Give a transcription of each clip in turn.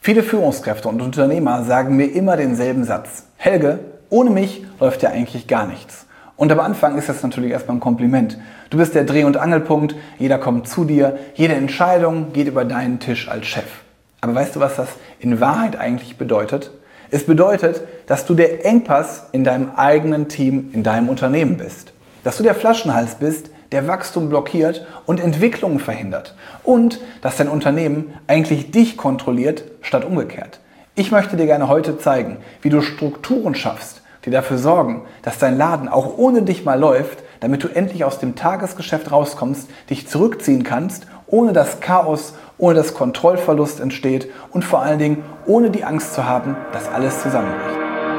Viele Führungskräfte und Unternehmer sagen mir immer denselben Satz. Helge, ohne mich läuft ja eigentlich gar nichts. Und am Anfang ist das natürlich erstmal ein Kompliment. Du bist der Dreh- und Angelpunkt, jeder kommt zu dir, jede Entscheidung geht über deinen Tisch als Chef. Aber weißt du, was das in Wahrheit eigentlich bedeutet? Es bedeutet, dass du der Engpass in deinem eigenen Team, in deinem Unternehmen bist. Dass du der Flaschenhals bist, der Wachstum blockiert und Entwicklungen verhindert. Und dass dein Unternehmen eigentlich dich kontrolliert, statt umgekehrt. Ich möchte dir gerne heute zeigen, wie du Strukturen schaffst, die dafür sorgen, dass dein Laden auch ohne dich mal läuft, damit du endlich aus dem Tagesgeschäft rauskommst, dich zurückziehen kannst, ohne dass Chaos, ohne dass Kontrollverlust entsteht und vor allen Dingen ohne die Angst zu haben, dass alles zusammenbricht.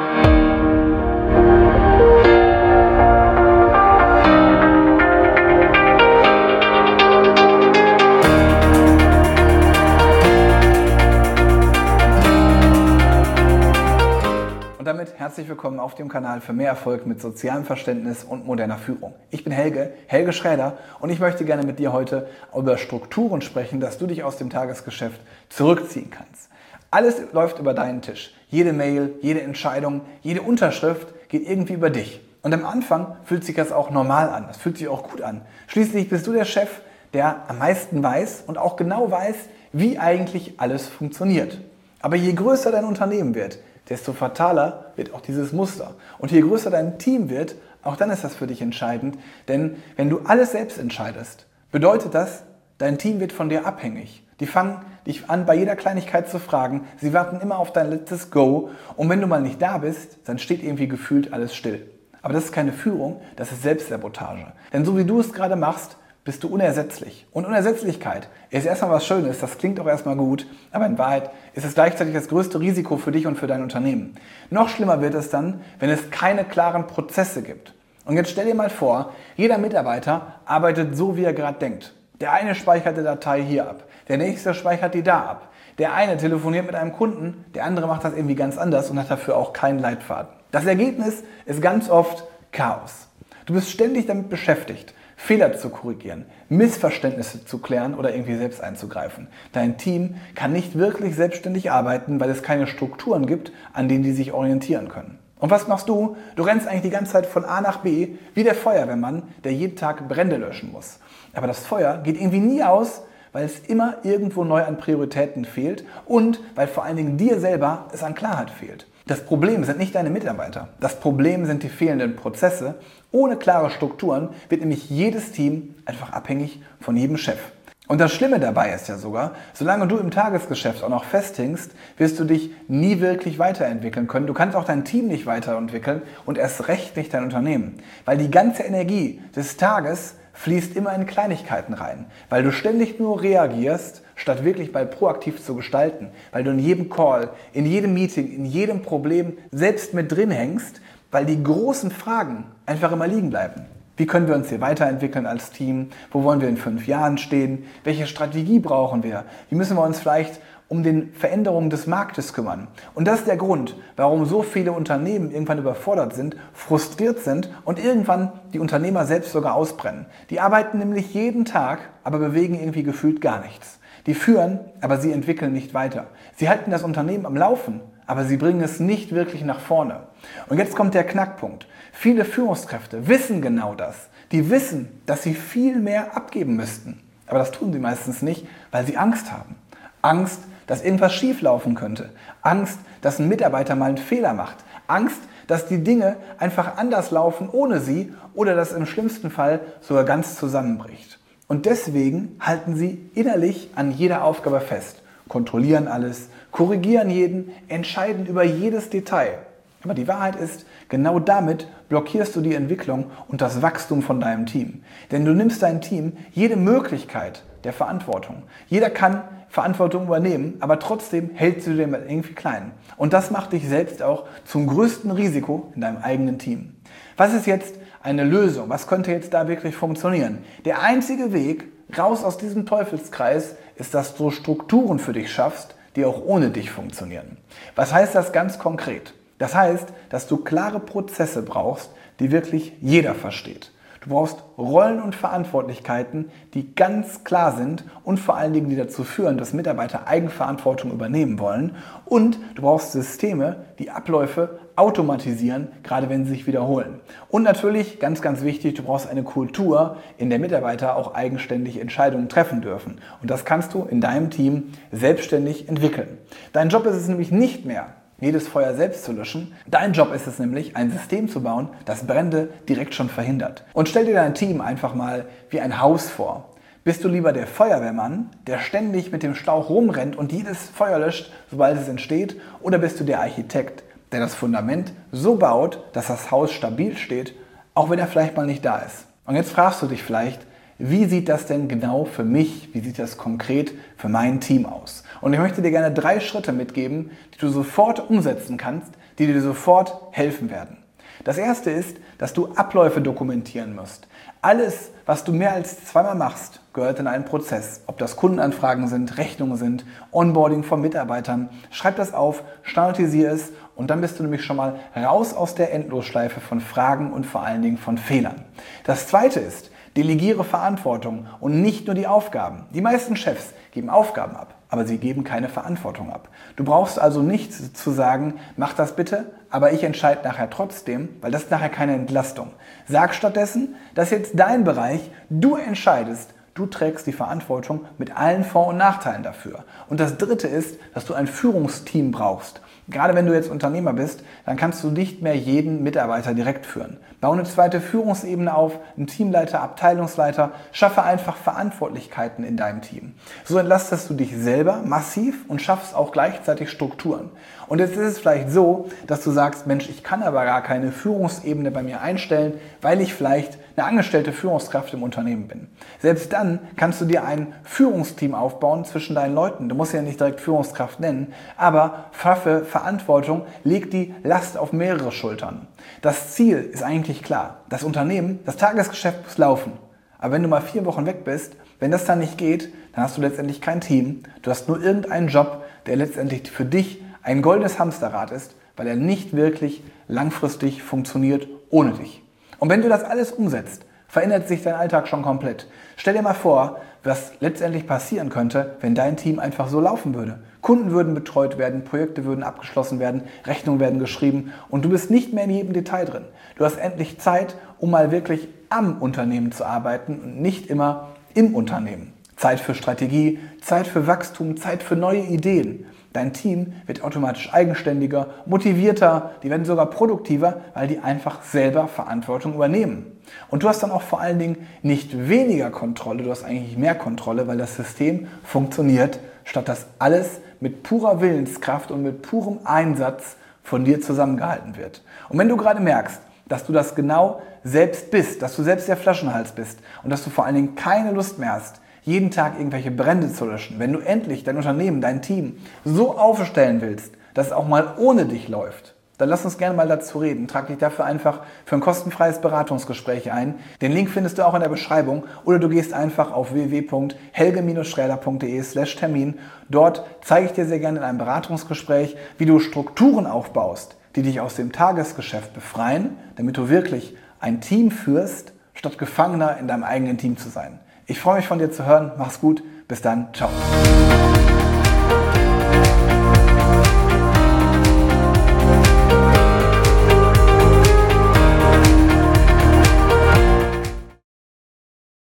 Damit herzlich willkommen auf dem Kanal für mehr Erfolg mit sozialem Verständnis und moderner Führung. Ich bin Helge Schräder und ich möchte gerne mit dir heute über Strukturen sprechen, dass du dich aus dem Tagesgeschäft zurückziehen kannst. Alles läuft über deinen Tisch. Jede Mail, jede Entscheidung, jede Unterschrift geht irgendwie über dich. Und am Anfang fühlt sich das auch normal an, das fühlt sich auch gut an. Schließlich bist du der Chef, der am meisten weiß und auch genau weiß, wie eigentlich alles funktioniert. Aber je größer dein Unternehmen wird, desto fataler wird auch dieses Muster. Und je größer dein Team wird, auch dann ist das für dich entscheidend. Denn wenn du alles selbst entscheidest, bedeutet das, dein Team wird von dir abhängig. Die fangen dich an, bei jeder Kleinigkeit zu fragen. Sie warten immer auf dein letztes Go. Und wenn du mal nicht da bist, dann steht irgendwie gefühlt alles still. Aber das ist keine Führung, das ist Selbstsabotage. Denn so wie du es gerade machst, bist du unersetzlich. Und Unersetzlichkeit ist erstmal was Schönes, das klingt auch erstmal gut, aber in Wahrheit ist es gleichzeitig das größte Risiko für dich und für dein Unternehmen. Noch schlimmer wird es dann, wenn es keine klaren Prozesse gibt. Und jetzt stell dir mal vor, jeder Mitarbeiter arbeitet so, wie er gerade denkt. Der eine speichert die Datei hier ab, der nächste speichert die da ab. Der eine telefoniert mit einem Kunden, der andere macht das irgendwie ganz anders und hat dafür auch keinen Leitfaden. Das Ergebnis ist ganz oft Chaos. Du bist ständig damit beschäftigt, Fehler zu korrigieren, Missverständnisse zu klären oder irgendwie selbst einzugreifen. Dein Team kann nicht wirklich selbstständig arbeiten, weil es keine Strukturen gibt, an denen die sich orientieren können. Und was machst du? Du rennst eigentlich die ganze Zeit von A nach B, wie der Feuerwehrmann, der jeden Tag Brände löschen muss. Aber das Feuer geht irgendwie nie aus, weil es immer irgendwo neu an Prioritäten fehlt und weil vor allen Dingen dir selber es an Klarheit fehlt. Das Problem sind nicht deine Mitarbeiter. Das Problem sind die fehlenden Prozesse. Ohne klare Strukturen wird nämlich jedes Team einfach abhängig von jedem Chef. Und das Schlimme dabei ist ja sogar, solange du im Tagesgeschäft auch noch festhängst, wirst du dich nie wirklich weiterentwickeln können. Du kannst auch dein Team nicht weiterentwickeln und erst recht nicht dein Unternehmen. Weil die ganze Energie des Tages fließt immer in Kleinigkeiten rein, weil du ständig nur reagierst, statt wirklich mal proaktiv zu gestalten, weil du in jedem Call, in jedem Meeting, in jedem Problem selbst mit drin hängst, weil die großen Fragen einfach immer liegen bleiben. Wie können wir uns hier weiterentwickeln als Team? Wo wollen wir in 5 Jahren stehen? Welche Strategie brauchen wir? Wie müssen wir uns vielleicht um den Veränderungen des Marktes kümmern? Und das ist der Grund, warum so viele Unternehmen irgendwann überfordert sind, frustriert sind und irgendwann die Unternehmer selbst sogar ausbrennen. Die arbeiten nämlich jeden Tag, aber bewegen irgendwie gefühlt gar nichts. Die führen, aber sie entwickeln nicht weiter. Sie halten das Unternehmen am Laufen, aber sie bringen es nicht wirklich nach vorne. Und jetzt kommt der Knackpunkt. Viele Führungskräfte wissen genau das. Die wissen, dass sie viel mehr abgeben müssten. Aber das tun sie meistens nicht, weil sie Angst haben. Angst, dass irgendwas schieflaufen könnte. Angst, dass ein Mitarbeiter mal einen Fehler macht. Angst, dass die Dinge einfach anders laufen ohne sie oder dass im schlimmsten Fall sogar ganz zusammenbricht. Und deswegen halten sie innerlich an jeder Aufgabe fest, kontrollieren alles, korrigieren jeden, entscheiden über jedes Detail. Aber die Wahrheit ist, genau damit blockierst du die Entwicklung und das Wachstum von deinem Team. Denn du nimmst deinem Team jede Möglichkeit der Verantwortung. Jeder kann Verantwortung übernehmen, aber trotzdem hältst du den irgendwie klein. Und das macht dich selbst auch zum größten Risiko in deinem eigenen Team. Was ist jetzt eine Lösung? Was könnte jetzt da wirklich funktionieren? Der einzige Weg raus aus diesem Teufelskreis ist, dass du Strukturen für dich schaffst, die auch ohne dich funktionieren. Was heißt das ganz konkret? Das heißt, dass du klare Prozesse brauchst, die wirklich jeder versteht. Du Du brauchst Rollen und Verantwortlichkeiten, die ganz klar sind und vor allen Dingen, die dazu führen, dass Mitarbeiter Eigenverantwortung übernehmen wollen. Und du brauchst Systeme, die Abläufe automatisieren, gerade wenn sie sich wiederholen. Und natürlich, ganz, ganz wichtig, du brauchst eine Kultur, in der Mitarbeiter auch eigenständig Entscheidungen treffen dürfen. Und das kannst du in deinem Team selbstständig entwickeln. Dein Job ist es nämlich nicht mehr, jedes Feuer selbst zu löschen. Dein Job ist es nämlich, ein System zu bauen, das Brände direkt schon verhindert. Und stell dir dein Team einfach mal wie ein Haus vor. Bist du lieber der Feuerwehrmann, der ständig mit dem Schlauch rumrennt und jedes Feuer löscht, sobald es entsteht? Oder bist du der Architekt, der das Fundament so baut, dass das Haus stabil steht, auch wenn er vielleicht mal nicht da ist? Und jetzt fragst du dich vielleicht, wie sieht das denn genau für mich, wie sieht das konkret für mein Team aus? Und ich möchte dir gerne 3 Schritte mitgeben, die du sofort umsetzen kannst, die dir sofort helfen werden. Das erste ist, dass du Abläufe dokumentieren musst. Alles, was du mehr als 2-mal machst, gehört in einen Prozess. Ob das Kundenanfragen sind, Rechnungen sind, Onboarding von Mitarbeitern. Schreib das auf, standardisiere es und dann bist du nämlich schon mal raus aus der Endlosschleife von Fragen und vor allen Dingen von Fehlern. Das zweite ist, delegiere Verantwortung und nicht nur die Aufgaben. Die meisten Chefs geben Aufgaben ab, aber sie geben keine Verantwortung ab. Du brauchst also nicht zu sagen, mach das bitte, aber ich entscheide nachher trotzdem, weil das ist nachher keine Entlastung. Sag stattdessen, das ist jetzt dein Bereich, du entscheidest, du trägst die Verantwortung mit allen Vor- und Nachteilen dafür. Und das dritte ist, dass du ein Führungsteam brauchst. Gerade wenn du jetzt Unternehmer bist, dann kannst du nicht mehr jeden Mitarbeiter direkt führen. Bau eine zweite Führungsebene auf, einen Teamleiter, Abteilungsleiter, schaffe einfach Verantwortlichkeiten in deinem Team. So entlastest du dich selber massiv und schaffst auch gleichzeitig Strukturen. Und jetzt ist es vielleicht so, dass du sagst, Mensch, ich kann aber gar keine Führungsebene bei mir einstellen, weil ich vielleicht eine angestellte Führungskraft im Unternehmen bin. Selbst dann kannst du dir ein Führungsteam aufbauen zwischen deinen Leuten. Du musst ja nicht direkt Führungskraft nennen, aber schaffe Verantwortung, leg die Last auf mehrere Schultern. Das Ziel ist eigentlich klar. Das Unternehmen, das Tagesgeschäft muss laufen. Aber wenn du mal 4 Wochen weg bist, wenn das dann nicht geht, dann hast du letztendlich kein Team. Du hast nur irgendeinen Job, der letztendlich für dich ein goldenes Hamsterrad ist, weil er nicht wirklich langfristig funktioniert ohne dich. Und wenn du das alles umsetzt, verändert sich dein Alltag schon komplett. Stell dir mal vor, was letztendlich passieren könnte, wenn dein Team einfach so laufen würde. Kunden würden betreut werden, Projekte würden abgeschlossen werden, Rechnungen werden geschrieben und du bist nicht mehr in jedem Detail drin. Du hast endlich Zeit, um mal wirklich am Unternehmen zu arbeiten und nicht immer im Unternehmen. Zeit für Strategie, Zeit für Wachstum, Zeit für neue Ideen. Dein Team wird automatisch eigenständiger, motivierter, die werden sogar produktiver, weil die einfach selber Verantwortung übernehmen. Und du hast dann auch vor allen Dingen nicht weniger Kontrolle, du hast eigentlich mehr Kontrolle, weil das System funktioniert, statt dass alles mit purer Willenskraft und mit purem Einsatz von dir zusammengehalten wird. Und wenn du gerade merkst, dass du das genau selbst bist, dass du selbst der Flaschenhals bist und dass du vor allen Dingen keine Lust mehr hast, jeden Tag irgendwelche Brände zu löschen, wenn du endlich dein Unternehmen, dein Team so aufstellen willst, dass es auch mal ohne dich läuft, dann lass uns gerne mal dazu reden. Trag dich dafür einfach für ein kostenfreies Beratungsgespräch ein. Den Link findest du auch in der Beschreibung oder du gehst einfach auf www.helge-schräder.de/Termin. Dort zeige ich dir sehr gerne in einem Beratungsgespräch, wie du Strukturen aufbaust, die dich aus dem Tagesgeschäft befreien, damit du wirklich ein Team führst, statt Gefangener in deinem eigenen Team zu sein. Ich freue mich von dir zu hören. Mach's gut. Bis dann. Ciao.